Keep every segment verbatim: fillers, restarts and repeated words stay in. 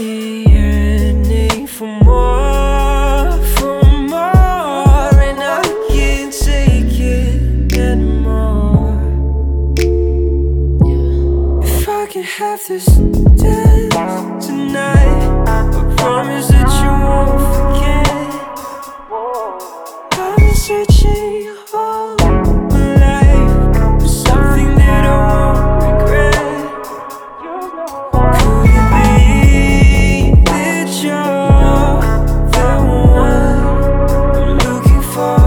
yearning for more, for more, and I can't take it anymore. If I can have this dance tonight, I promise that you won't forget. I've been searching all my life for something that I won't regret. Could it be that you're the one I'm looking for?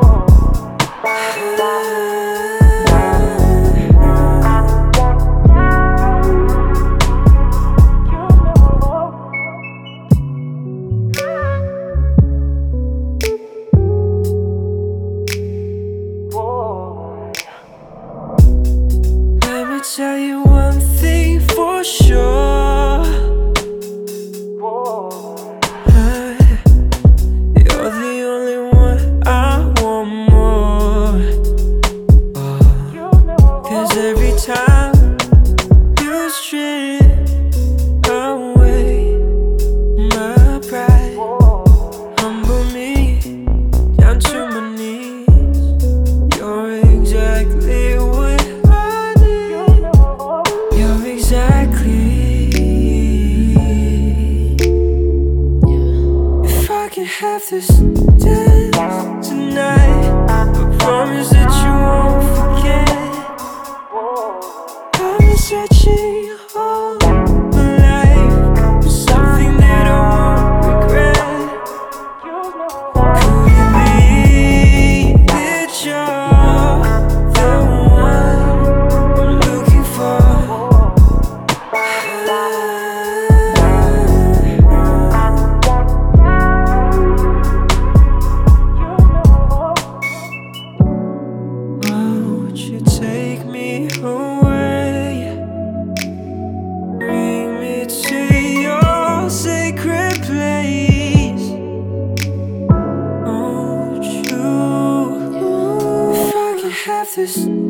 Let me tell you one thing for sure. Uh, You're the only one I want more. uh, Cause every time you strip away my pride, humble me down to my knees. You're exactly what I need. You're exactly. If I can have this dance tonight, I promise that you won't forget. I've been searching all my life for something that I won't regret. Could it be that you're the one I'm looking for? Won't you take me away? Bring me to your sacred place. Won't you? If I can have this